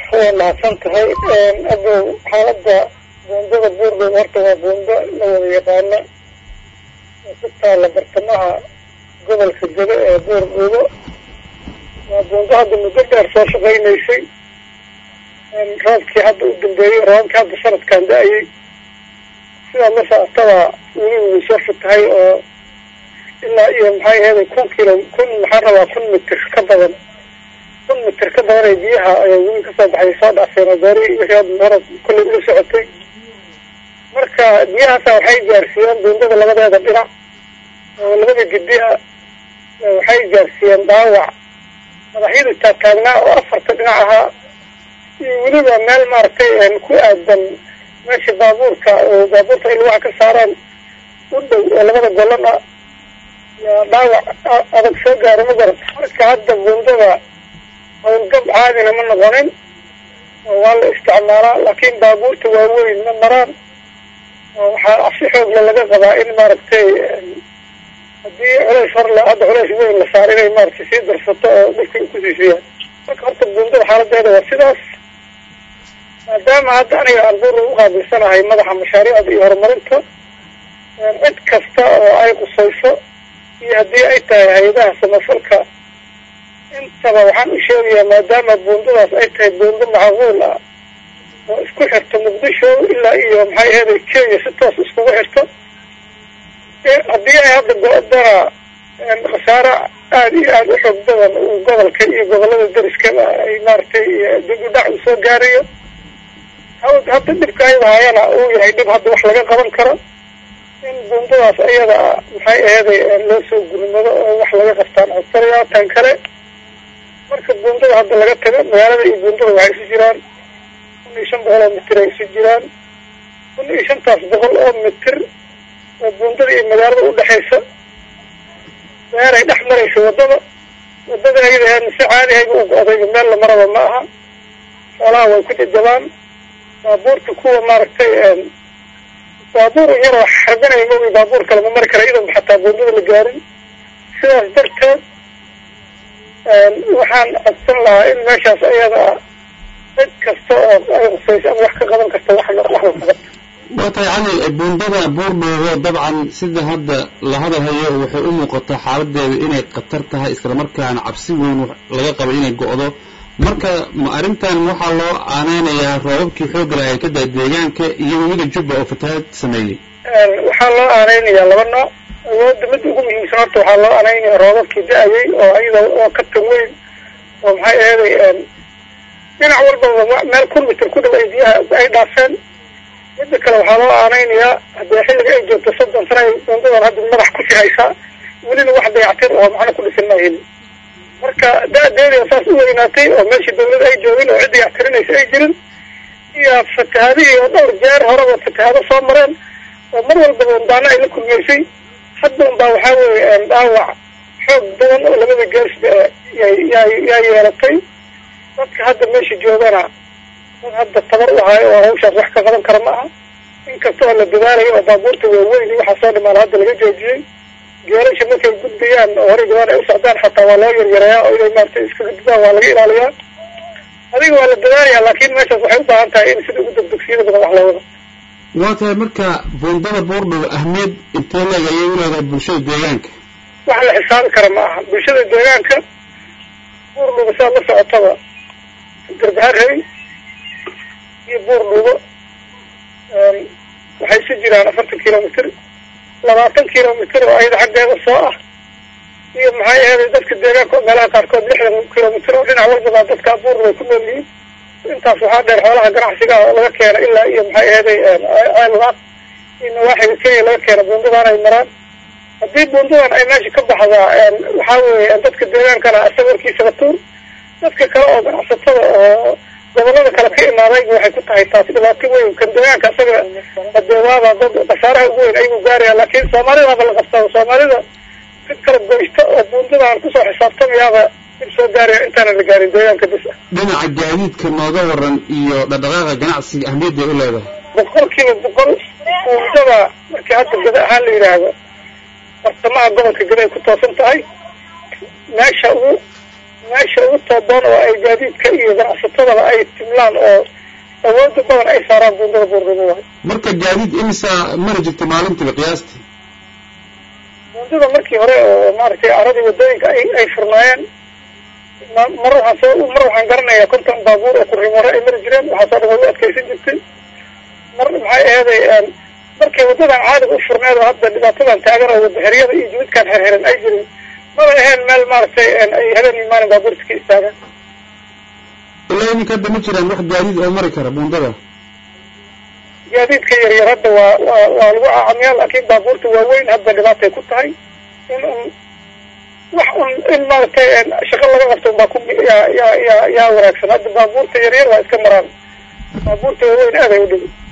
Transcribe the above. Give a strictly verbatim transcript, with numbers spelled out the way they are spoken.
هو معصمت هاي أبو حالة بوندة بورد ورطة بوندة لو يقالنا وستة على برطمها قبل خجبة بورد بورد بوندة هذا المدرد أرساش غير نيسي رابكي حد قدم داي رابكي حد سنة كان داي سيدا مسا أطلع ويو وشرفت هاي إلا إيه محاي هذا كون كيلو كون محرمة كون متر كبدا كون متر كبدا ريبيها وين كسب حيصاد عسير داري وحياد مرض كل اللي سعتي مركا بيها سوحي جارسيان بوندة لغدا هذا بنا ولغدا جديها وحي جارسيان داوع مضحيد التاكانا وأفر تقنعها ولبا مال مارتي كو أدن ماشي بابوركا وبابورتا إلواح كساران ولغدا قولنا داوع أدك سوقار مقرد مركا هذا بوندة والقب عادنا من غنين والله استعمالا لكن بابورتا واوين من مران وحاسي حوق للغا قضائين مارتي هدي عليش فرلا هذا عليش وين لسارين مارتي سيدر سطاء بلكي كوزي فيها فكرت بوندة حالة هذا وسيداس مادام هذا أنا أنظر وقابل سنة هاي مدح مشاريع دي هرمرنتا عد كستا وآي قصيصة هدي أي تاي هيداها سمسلكا انت وحان اشيريا مادام بونداس أي تاي بوندة معقولة واسكو حرتا مقدشو إلا إيهم هاي هذا الكينيا ستاس اسكو حرتا هدي أي هذا قدرة خسارة آدي آدي حب دغن وقبل كي قبل الدرس كما أي مارتي دقو دعو سو قارية هذا دبك أيضا هايانا أو يهي دب هذا وحلقا قبل كرا إن بونداس أيضا هاي هذا لو سو قرمضا وحلقا قفتان عطريا تنكري مركب بونداس هذا لغا تغن مغالبا إي بونداس وحي سجران كل إيشان بغل متر أي سجران كل إيشان تاس بغل أو متر وبونداس إي مغالبا أو دحيسا مغالبا دحمر إيشو ودبا ودبا أيضا نسعاني هاي بوقع أضيب مال لمرضا معها فلا ويكود الجبان بابورت كوة ماركتي بابور يروح حربنا يموي بابور كلمة مركة رئيدا حتى بونداس لقارن سيداس درتاد waxaan codsan lahaa in meeshaas ayada cid kasta oo ay qusayso ama wax ka qaban karta wax la qabto wata yani bundada buurdooda dabcan sida hadda la hadalhayo waxay u muuqataa xaaladeeda inay qatar tahay isla markaana cabsi weyn laga qabo inay go'do marka ma arintan waxa loo aaneynaya roobabkii xoog leh ee ka deegaanka iyo weliba jubba oo fatahaad sameeyay waxa loo aaneynaya laba nooc ود مد ugu muhiimsan waxa loo aaneynay roobabkii da'ayay oo ayada oo ka taweyn oo maxay ahayd dhinac walba meel kilomitir ku dhaw biyaha ay dhaafeen mid kale waxa loo aaneynaya hadii xilliga ay joogto soddon sano bundada hadda madax ku shaqaysa waliba wax dayactir oo macna ku dhisanayn marka da'deeda saas u weynaatay oo meeshii dawladda ay joogeen oo cid dayactirinaysa ay jirin iyo fatahaadii oo dhowr jeer hore oo fatahaado soo mareen oo mar walba bundana ay la kulmeysay hadda baa waxa weeye daawac xoog badan oo labada gees yaa yeelatay dadka hadda meesha joogana dad hadda tabar u hayo oo hawshaas wax ka qaban kara ma aha inkastoo la dadaalayo oo baabuurta waaweyn waxa soo dhimaan hadda laga joojiyey geerasha markay gudbayaan oo hore jawaan ay u socdaan xataa waa loo yaryareeyaa oo inay maartay iska gudbaan waa laga ilaaliyaa adiga waa la dadaalayaa laakiin meeshaas waxay u baahan tahay in sida ugu degdegsiyada badan wax loo wado واتاي مركا بوندada buurdhow ahmeed intee leeyahay u leedahay bulshada deegaanka waxa la xisaabi kara ma aha bulshada deegaanka buurdhow saa la socotaba garbaharey iyo buurdhow waxay si jiraan afartan kiiloomitir labaatan kiiloomitir oo ayada xaggeeda soo ah iyo maxay ahayd dadka deegaanka meelaha qaarkood lixdan kiiloomitir oo dhinac walba dadka buurdhow ku nool yihiin intaas waxaa dheer xoolaha ganacsiga oo laga keeno ilaa iyo maxay ahayd ceelwaaq in waaxiga kenya laga keeno bundadan ay maraan haddii bundadan ay meesha ka baxdaa waxaa weeye dadka deegaankana isaga warkiisaba tuur dadka kale oo ganacsatada oo gobolada kale ka imaaday waxay ku tahay taasi dhibaato weyn kan deegaanka isaga adeewaada dad khasaaraha ugu weyn ayuu gaaraya laakiin soomaalidaba la qabtaa soomaalida cid kala goysta oo bundadan kusoo xisaabtamayaaba soo gaaraya intaana la gaarin deegaanka bis dhinaca gaadiidka nooga waran iyo dhaqdhaqaaqa ganacsiga ahmiyadda u leedahay boqolkiiba boqol bundada markii hadda gada ahaan la yidhaahdo bartamaha gobolka gada ay ku toosan tahay meesha ugu meesha ugu toodoon oo ay gaadiidka iyo ganacsatadaba ay timlaan oo awooda badan ay saaraan buundada buurdhuubo waay. marka gaadiid imisa mari jirta maalintiiba qiyaastii? buundada markii hore oo maaragtay aradii wadooyinka ay ay furnaayeen mar waxaan soo mar waxaan garanayaa konton baabuur oo kurrimore ay mari jireen waxaa soo dhan way u adkaysan jirtay. mar maxay aheeday markay wadadan caadiga u furneed oo hadda dhibaatadan taagan oo wadaxeryada iyo jidadkan xirxiran ay jirin maba ahayn meel maaragtay ay habeen maalin baabuurta ka istaagaan. ilaa iminka hadda ma jiraan wax gaadiid oo mari kara buundada? gaadiidka yaryar hadda waa waa waa lagu acamiyaa laakiin baabuurta waaweyn hadda dhibaatay ku tahay in un wax un in maaragtay shaqo laga qabto unbaa ku yaa yaa yaa yaa wanaagsan. hadda baabuurta yaryar waa iska maraan, baabuurta waaweyn aad ay u dhibi.